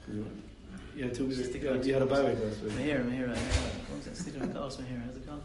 Yeah, you had a bye week last week. Here. What was that? Stick it in the house here. How's it called?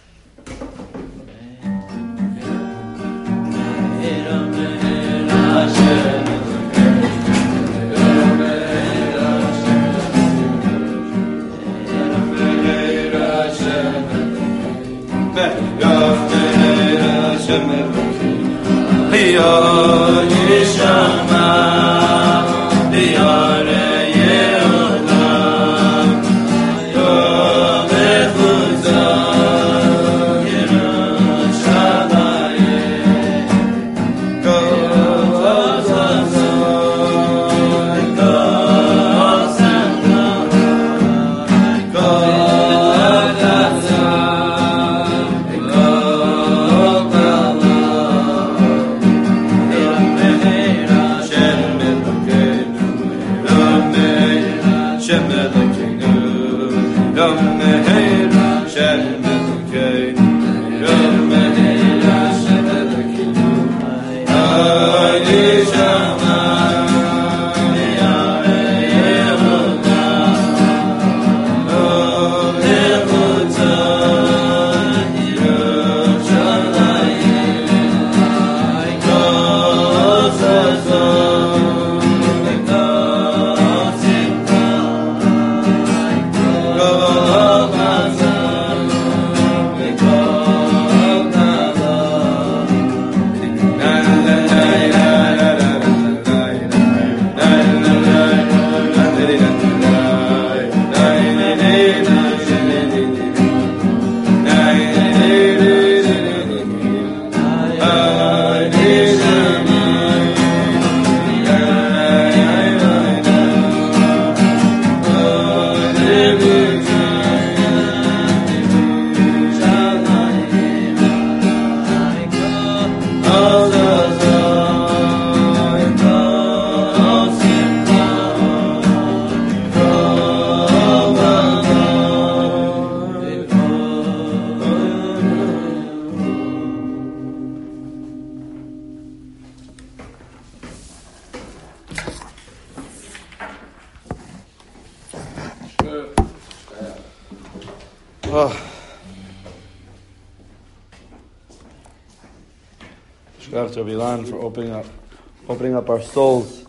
Shkach to Rabbi Ilan for opening up our souls.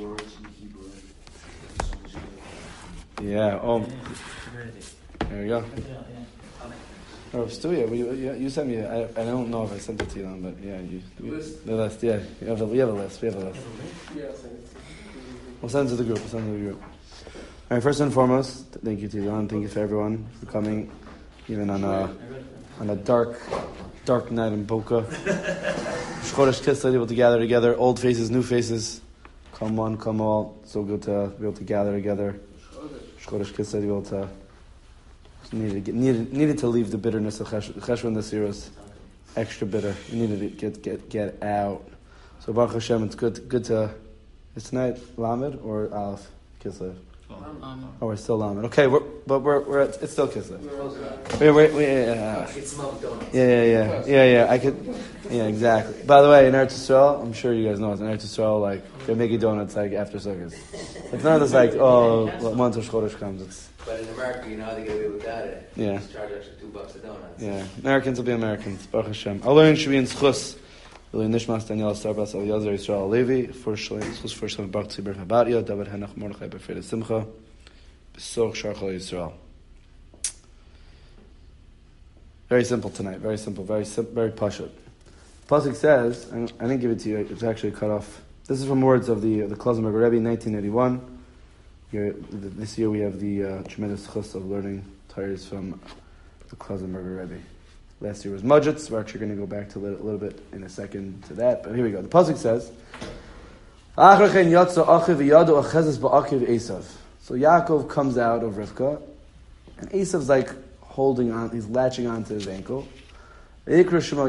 Yeah. There you go. Oh, Stuya, you sent me. I don't know if I sent it to you, but yeah, the list. Yeah, we have a list. We'll send it to the group. All right. First and foremost, thank you to Ilan. Thank you for everyone for coming, even on a dark night in Boca. Chodesh Kislev, able to gather together, old faces, new faces. Come one, come all. So good to be able to gather together. Chodesh Kislev, able to needed to leave the bitterness of Cheshvan this year was extra bitter. We needed to get out. So Baruch Hashem, it's good to. It's tonight Lamed or Aleph Kislev. Oh, we're still Lamed. Okay, we're at, it's still Kislev. Yeah. I could. Yeah, exactly. By the way, in Eretz Yisrael, I'm sure you guys know, in Eretz Yisrael, like they make you donuts like after Sukkot. It's not just like once Rosh Chodesh comes. But in America, you know how they get away with that. Yeah. Just charge extra $2 a donut. Yeah, Americans will be Americans. Baruch Hashem. Aloin Shvi Tzchus. Really Nishmas Daniel Starbas Al Yazer Yisrael Levi. For Shalom Tzchus for Shalom Baruch Tzibur Habadia. David Hanach Mordechai Befred Simcha. Besorg Sharchal Yisrael. Very simple tonight. Very simple. Very pashut. Pasuk says, I didn't give it to you. It's actually cut off. This is from words of the Klausenberger Rebbe, 1981. This year we have the tremendous chus of learning Torahs from the Klausenberger Rebbe. Last year was Mudgetz. We're actually going to go back to a little bit in a second to that. But here we go. The pasuk says, so Yaakov comes out of Rivka, and Esav's like holding on. He's latching onto his ankle. Okay,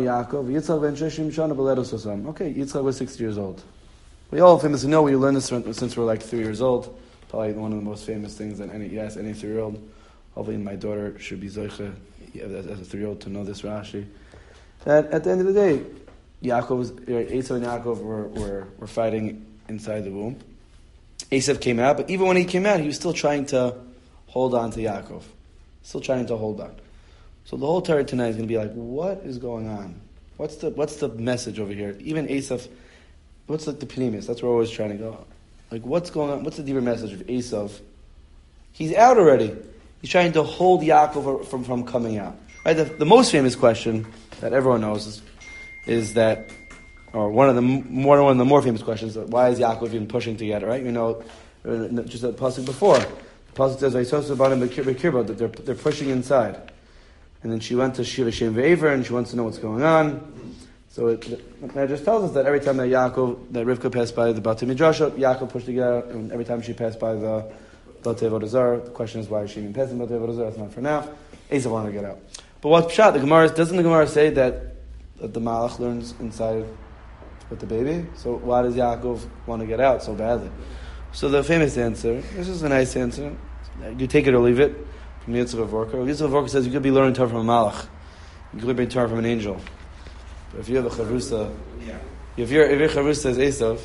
Yitzchak was 60 years old. We all famously know. We learned this since we're like 3 years old. Probably one of the most famous things that any 3-year-old. Hopefully my daughter should be Zoicha as a 3-year-old to know this Rashi. That at the end of the day, Esau and Yaakov were fighting inside the womb. Esav came out, but even when he came out, he was still trying to hold on to Yaakov. Still trying to hold on. So the whole Torah tonight is going to be like, what is going on? What's the message over here? Even Esav, what's the pneumius? That's where we're always trying to go. Like, what's going on? What's the deeper message of Esav? He's out already. He's trying to hold Yaakov from coming out. Right? The most famous question that everyone knows is that, or one of the more famous questions, why is Yaakov even pushing to get it, right? You know, just a pasuk before. The pasuk says, that they're pushing inside. And then she went to Shir Hashem Ve'ever, and she wants to know what's going on. So the Medrash tells us that every time that Rivka passed by the Batei Midrash, Yaakov pushed to get out, and every time she passed by the Batei Avodah Zarah, the question is why is she even passing Batei Avodah Zarah? That's not for now. Esav wanted to get out. But what's pshat? Doesn't the Gemara say that the Malach learns inside with the baby? So why does Yaakov want to get out so badly? So the famous answer, this is a nice answer, you take it or leave it, from Yitzchak Vorka. Yitzchak Vorka says you could be learning Torah from a Malach. You could be Torah from an angel. But if you have a Charusa, if your Charusa is Esav,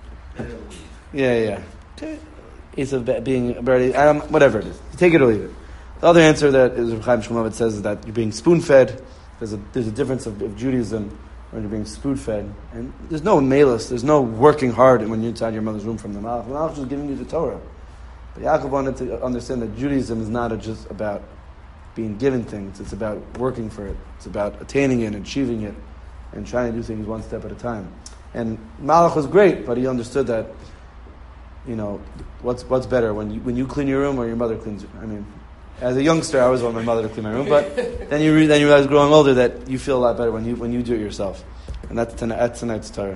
okay. Esav being barely, whatever it is. You take it or leave it. The other answer that is Reb Chaim Shmulevitz says is that you're being spoon-fed. There's a difference of Judaism when you're being spoon-fed. And there's no malus, there's no working hard when you're inside your mother's womb from the Malach. The Malach is just giving you the Torah. But Yaakov wanted to understand that Judaism is not just about being given things. It's about working for it. It's about attaining it, achieving it, and trying to do things one step at a time. And Malach was great, but he understood that, you know, what's better, when you clean your room or your mother cleans it. I mean, as a youngster, I always want my mother to clean my room, but then you realize growing older that you feel a lot better when you do it yourself. And that's tonight's Torah.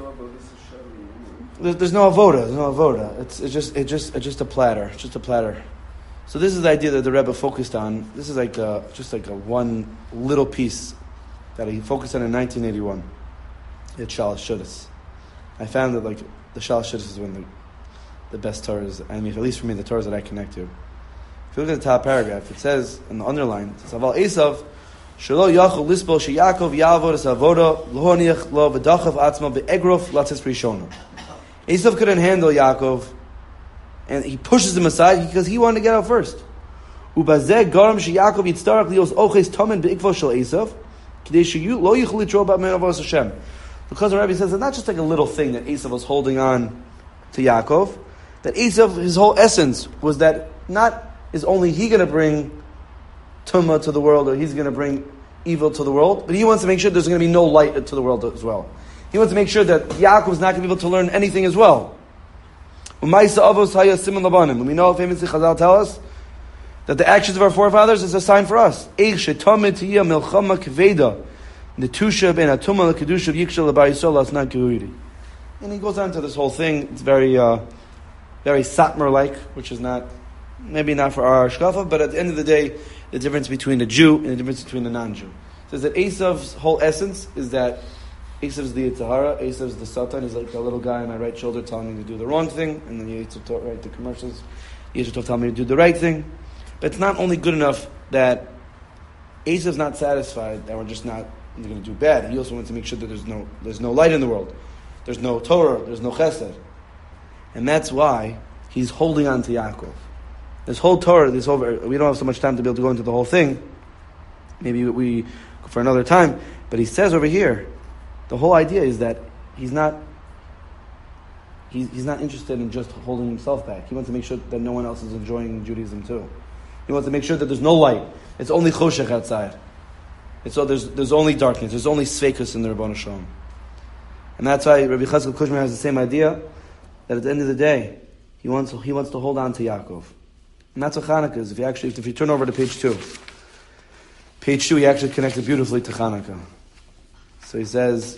There's no avoda. It's just a platter. It's just a platter. So this is the idea that the Rebbe focused on. This is just like a one little piece that he focused on in 1981. It's Shalosh Shudas. I found that like the Shalosh Shudas is one of the best Torahs. I mean, at least for me, the Torahs that I connect to. If you look at the top paragraph, it says in the underline, it says, "Aval Esav shelo yachol lispol sheYaakov yavod es avoda lohoniach lo v'dachav atzma be'egrof latzis rishona." Esav couldn't handle Yaakov, and he pushes him aside because he wanted to get out first. Ubazeh garam sheYaakov yitztarach lios oches tamen be'ikvo shel Esav k'dei sheyu lo yichol litrol ba'men avos Hashem. Because the Rebbe says it's not just like a little thing that Esav was holding on to Yaakov, that Esav, his whole essence was that not is only he going to bring tumah to the world, or he's going to bring evil to the world, but he wants to make sure there's going to be no light to the world as well. He wants to make sure that Yaakov is not going to be able to learn anything as well. We know famously Chazal tell us that the actions of our forefathers is a sign for us. And he goes on to this whole thing. It's very very Satmar-like, which is maybe not for our Ashkafa, but at the end of the day, the difference between the Jew and the difference between the non-Jew. It says that Esav's whole essence is that Esav's the Yitzhahara, Esav's the Satan. He's like the little guy on my right shoulder telling me to do the wrong thing, and then Yitzhah write the commercials. Yitzhah tell me to do the right thing. But it's not only good enough that Esav's not satisfied that we're just not going to do bad. He also wants to make sure that there's no light in the world. There's no Torah, there's no Chesed. And that's why he's holding on to Yaakov. This whole Torah, we don't have so much time to be able to go into the whole thing. Maybe we for another time. But he says over here, the whole idea is that he's not interested in just holding himself back. He wants to make sure that no one else is enjoying Judaism too. He wants to make sure that there's no light. It's only choshech outside. There's only darkness. There's only sveikus in the Rabbanu Shalom. And that's why Rabbi Chazkel Kushmer has the same idea, that at the end of the day, he wants to hold on to Yaakov. And that's what Chanukah is. If you turn over to page 2, he actually connected beautifully to Chanukah. So he says,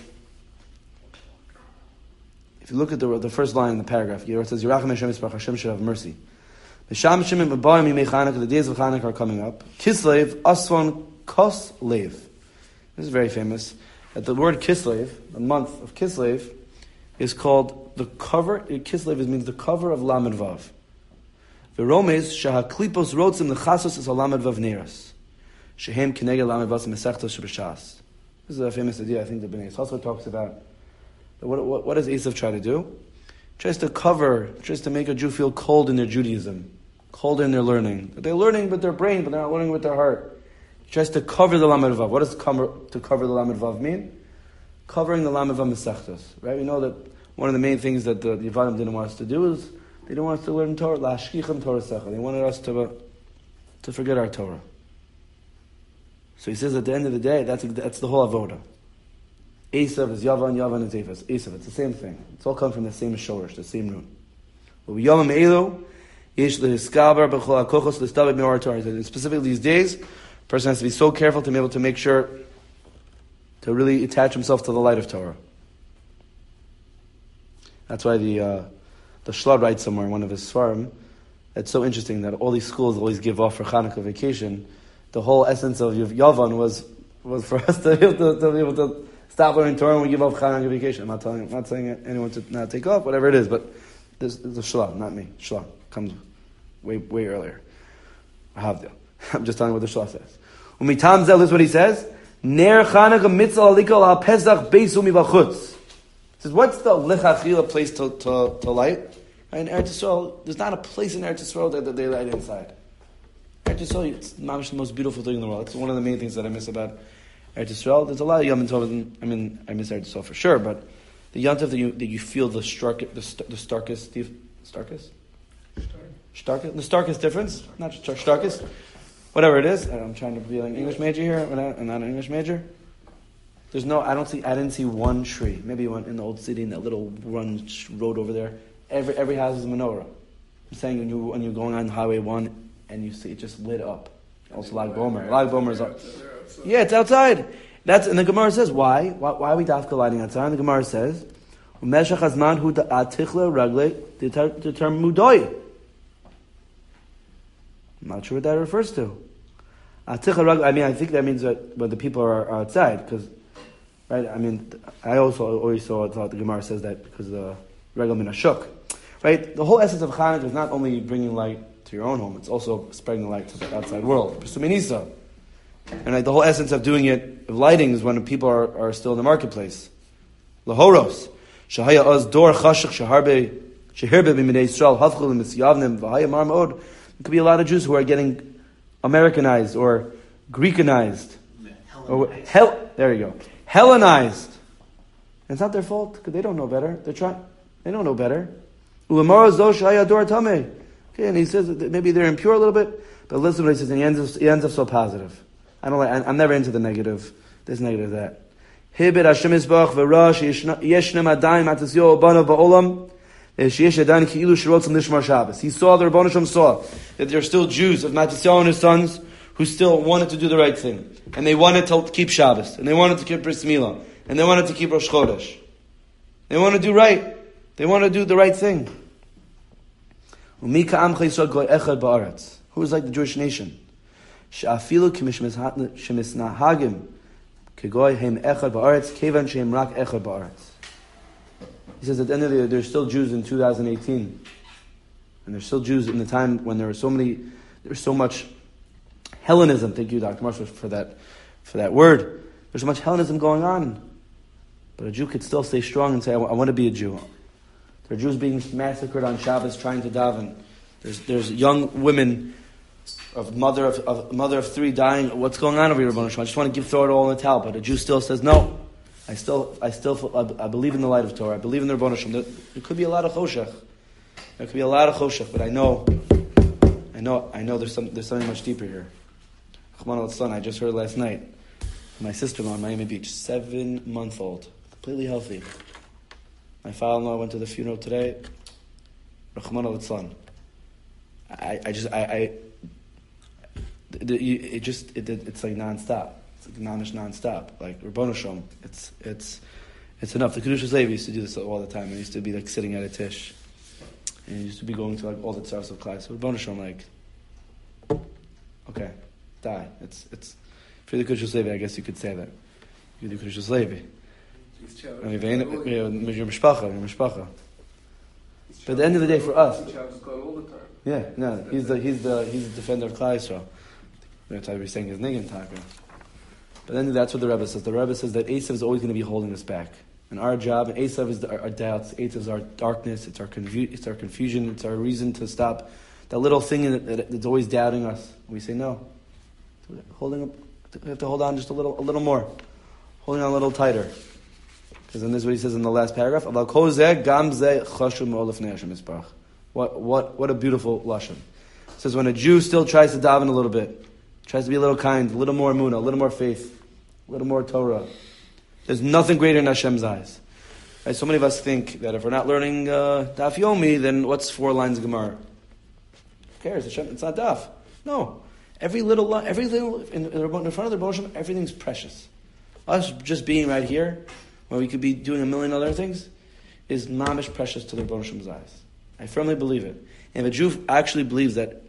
if you look at the first line in the paragraph, it says, Yerachem Hashem Yisparach, Hashem should have mercy. The days of Chanukah are coming up. Kislev, Asvan, Kos, Lev. This is very famous. That the word Kislev, the month of Kislev, is called the cover. Kislev means the cover of Lamed Vav. V'romes shahaklipos rotzim lechasos is Lamed Vav neras. Shehem kineged Lamed Vav mesechtos shebeshas. This is a famous idea. I think the Bnei Yisrael talks about. What does Esav try to do? tries to make a Jew feel cold in their Judaism, cold in their learning. They're learning with their brain, but they're not learning with their heart. He tries to cover the Lamed Vav. What does to cover the Lamed Vav mean? Covering the Lamed Vav Mesechtas. Right? We know that one of the main things that the Yevanim didn't want us to do is they didn't want us to learn Torah. Lashkicham Torah Secha. They wanted us to forget our Torah. So he says at the end of the day, that's the whole avoda. Esav is Yavan, Yavan is Ephas. Esav, it's the same thing. It's all come from the same shorish, the same root. But we Yom Elu, Yesh lehiskaber b'chol hakochos l'stabed me'or Torah. And specifically these days, a person has to be so careful to be able to make sure to really attach himself to the light of Torah. That's why the Shla writes somewhere in one of his Sfarim. It's so interesting that all these schools always give off for Hanukkah vacation. The whole essence of Yavan was for us to be able to stop learning Torah when we give off Hanukkah vacation. I'm not saying anyone to not take off, whatever it is, but this is a Shla, not me. Shla comes way earlier. Havdil. I'm just telling you what the Shla says. Umitam zel is what he says. Ner Chanukah mitzvah alikol al Pesach beisu mivachutz. He says, what's the lichatchila place to light? In Eretz Yisrael, there's not a place in Eretz Yisrael that they light inside. Eretz Yisrael, it's the most beautiful thing in the world. It's one of the main things that I miss about Eretz Yisrael. There's a lot of Yom Tov. I miss Eretz Yisrael for sure, but the Yom Tov that you feel the starkest difference, not starkest, whatever it is. I'm trying to be an English major here, I'm not an English major. There's no, I didn't see one tree. Maybe one in the old city, in that little road over there. Every house is a menorah. I'm saying when you're going on Highway 1 and you see it just lit up. Also Lag Bomer. Lag Bomer is up. Yeah, it's outside. And the Gemara says, why? Why are we dafka lighting outside? And the Gemara says, Umeshach hazman hu da'atichla ragle determudoy. I'm not sure what that refers to. Atichla ragle, I think that means that when the people are outside, because, right, I also always thought the Gemara says that because the regel min hashuk. Right? The whole essence of Chanukah is not only bringing light to your own home, it's also spreading the light to the outside world. And the whole essence of doing it, of lighting, is when people are still in the marketplace. Lahoros. Shahaya az dor chashach sheharbe b'minei Yisrael havchul misyavnim v'haya mar ma'od. There could be a lot of Jews who are getting Americanized or Greekanized. There you go. Hellenized. And it's not their fault, because they don't know better. They don't know better. Okay, and he says that maybe they're impure a little bit, but listen to what he says, and he ends up so positive. I'm never into the negative. This negative, that. He saw the Rebbeinu Shem saw that there are still Jews of Matisyahu and his sons who still wanted to do the right thing, and they wanted to keep Shabbos, and they wanted to keep Bris Milah, and they wanted to keep Rosh Chodesh. They want to do right. They want to do the right thing. Who is like the Jewish nation? He says at the end of the day, there's still Jews in 2018. And there's still Jews in the time when there's so much Hellenism. Thank you, Dr. Marshall, for that word. There's so much Hellenism going on. But a Jew could still stay strong and say, I want to be a Jew. There are Jews being massacred on Shabbos trying to daven. There's young women of mother of three dying. What's going on over here, Rebbeinu Shalom? I just want to throw it all in the towel. But a Jew still says, no. I believe in the light of Torah. I believe in the Rebbeinu Shalom. There could be a lot of choshech. But I know there's something much deeper here. Chachman al-Tzlan, I just heard last night. My sister-in-law in Miami Beach, 7-month-old, completely healthy. My father-in-law went to the funeral today. Rahman al-Tzlan. It's like non-stop. It's like non-stop. Like Rebbeinu Shalom. It's enough. The Kedushas Levi used to do this all the time. He used to be like sitting at a tish, and he used to be going to like all the tzaras of class. So Rebbeinu Shalom, like, okay, die. It's for the Kedushas Levi. I guess you could say that. You're the Kedushas Levi. Your mishpacha. But at the end of the day, for us, he's the defender of Klal Yisrael. That's why we're saying his niggun taka. But then that's what the Rebbe says. The Rebbe says that Esav is always going to be holding us back. And our job, and Esav is our doubts, Esav is our darkness, it's our confusion, it's our reason to stop. That little thing that's always doubting us. We say no. We have to hold on just a little more. Holding on a little tighter. Because then this is what he says in the last paragraph. What a beautiful lashon. It says when a Jew still tries to daven a little bit, tries to be a little kind, a little more emunah, a little more faith, a little more Torah, there's nothing greater in Hashem's eyes. Right? So many of us think that if we're not learning Daf Yomi, then what's 4 lines of Gemara? Who cares? It's not Daf. No. Every little in front of the Rebbe, everything's precious. Us just being right here, where we could be doing a million other things, is mamish precious to the Rebbe Shem's eyes. I firmly believe it. And if a Jew actually believes that,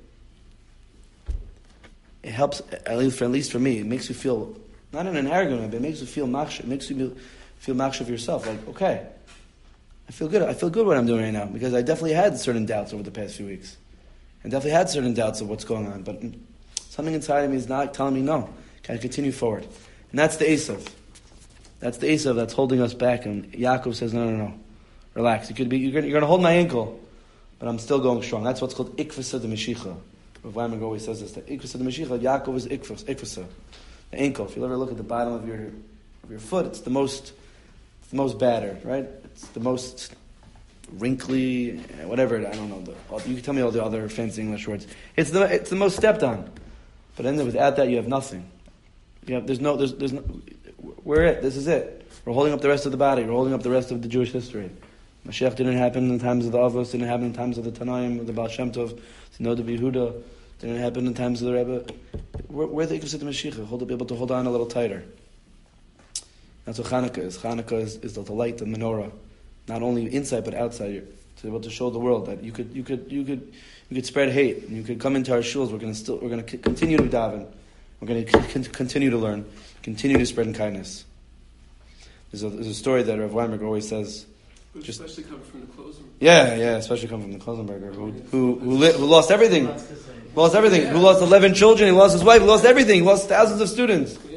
it helps, at least for me, it makes you feel, not in an arrogant way, but it makes you feel machshav. It makes you feel machshav yourself. Like, okay, I feel good. I feel good what I'm doing right now, because I definitely had certain doubts over the past few weeks. I definitely had certain doubts of what's going on, but something inside of me is not telling me no. Can I continue forward? And that's the Esav. That's the Esav that's holding us back. And Yaakov says, no. Relax. You're going to hold my ankle, but I'm still going strong. That's what's called ikvasa de Meshicha. Rav Weinberg always says this. The ikvasa de Meshicha, Yaakov is ikvasa. The ankle. If you ever look at the bottom of your foot, it's the most battered, right? It's the most wrinkly, whatever. I don't know. You can tell me all the other fancy English words. It's the most stepped on. But then without that, you have nothing. There's no. We're it. This is it. We're holding up the rest of the body. We're holding up the rest of the Jewish history. Mashiach didn't happen in the times of the Avos. Didn't happen in the times of the Tanaim, of the Baal Shem Tov, Sinod of Yehuda. Didn't happen in the times of the Rebbe. We're the Ikvus of the Mashiach. Be able to hold on a little tighter. That's what Chanukah is. Chanukah is the light, the menorah, not only inside but outside. To be able to show the world that you could spread hate, and you could come into our shuls. We're going to continue to daven. We're going to continue to learn, continue to spread in kindness. There's a story that Rav Weinberg always says. Especially coming from the Klosenberger. Yeah, especially coming from the Klosenberger, who lost everything. Lost everything. Who lost 11 children, he lost his wife, he lost everything, he lost thousands of students. Yeah.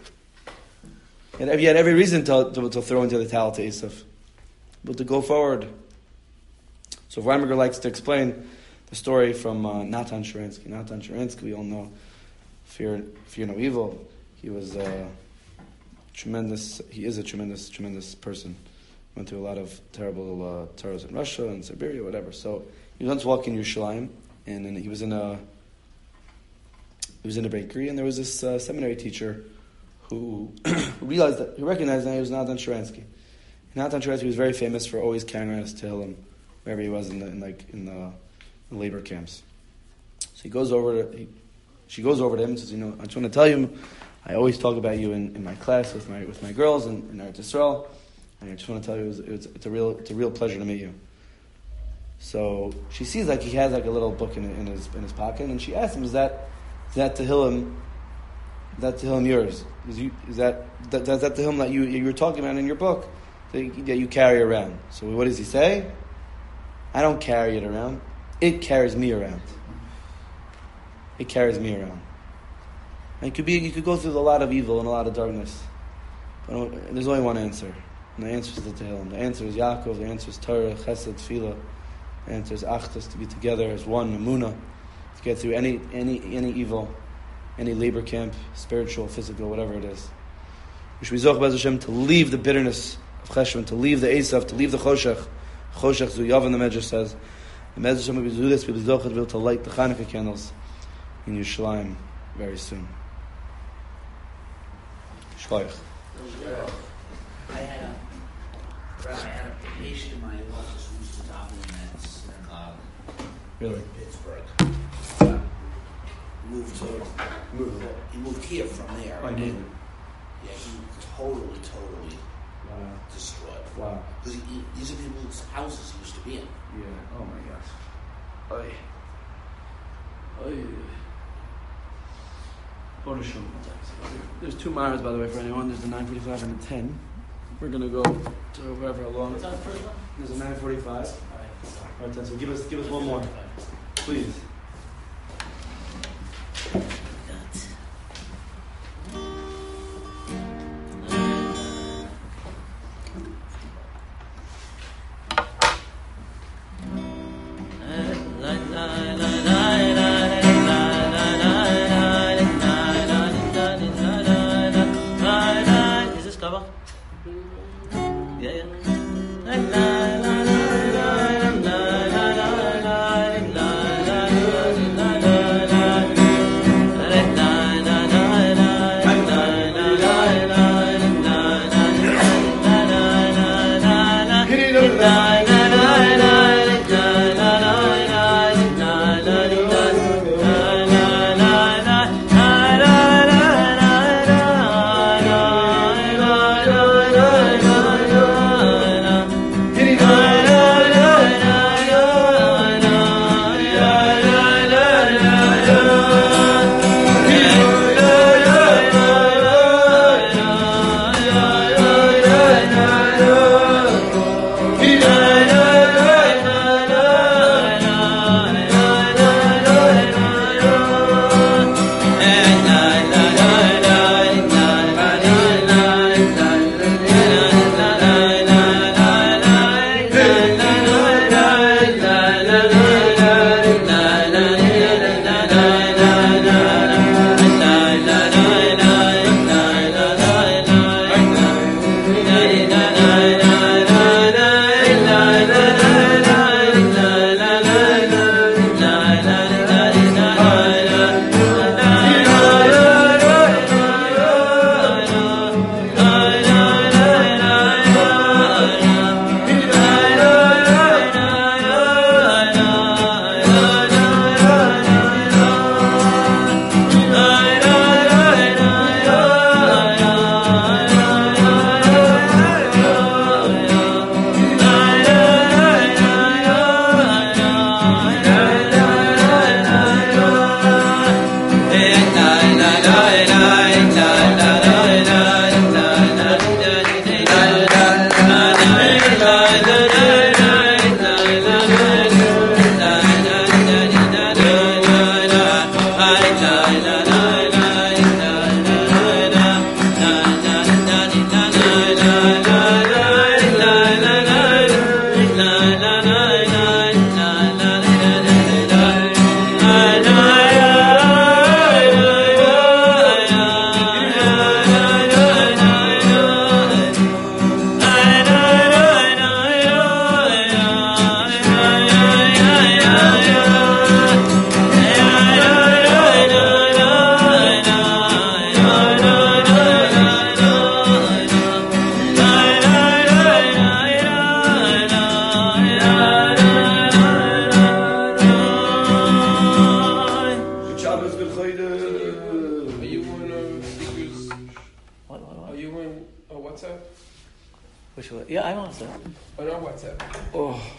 And he had every reason to throw into the towel to Esav. But to go forward. So Weinberger likes to explain the story from Natan Sharansky. Natan Sharansky, we all know, fear no evil. He was tremendous. He is a tremendous person. Went through a lot of terrible terrors in Russia and Siberia, whatever. So he was once walking Yerushalayim, and he was in a bakery, and there was this seminary teacher who recognized that he was Natan Sharansky. Natan Sharansky was very famous for always carrying around his tehillim wherever he was in the labor camps. So she goes over to him and says, I just want to tell you, I always talk about you in my class with my girls in Eretz Yisrael. And I just want to tell you, it's a real pleasure to meet you. So she sees he has a little book in his pocket, and she asks him, "Is that Tehillim? Is that Tehillim yours? Is that Tehillim that you were talking about in your book that you carry around?" So what does he say? I don't carry it around. It carries me around. It carries me around. And you could go through a lot of evil and a lot of darkness, but there's only one answer. And the answer is the Tehillim. The answer is Yaakov. The answer is Torah, Chesed, Tefillah. The answer is Achdus, to be together as one, Emunah, to get through any evil, any labor camp, spiritual, physical, whatever it is. We should be Zoch B'ez Hashem to leave the bitterness of Cheshvan, to leave the Esav, to leave the Choshech. Choshech Zuyav, and the Medrash says. The Medrash Hashem will do this, we'll be Zoch to be able to light the Chanukah candles in Yerushalayim very soon. Shkoyach. I had a patient in my office who used to daven in that synagogue Really? in Pittsburgh. He moved here from there. I did. Yeah, he was totally destroyed. Wow. Because these are people's houses he used to be in. Yeah. Oh my gosh. There's 2 Maras, by the way, for anyone. There's the 9:45 and the 10. We're going to go to whoever along. What's on the first one? There's a 9:45. All right. All right, 10. So give us one more, please. Shabbos Are b'chodesh. you on speakers? What? Are you on WhatsApp? Which one? Yeah, I'm on WhatsApp. On our WhatsApp. Oh.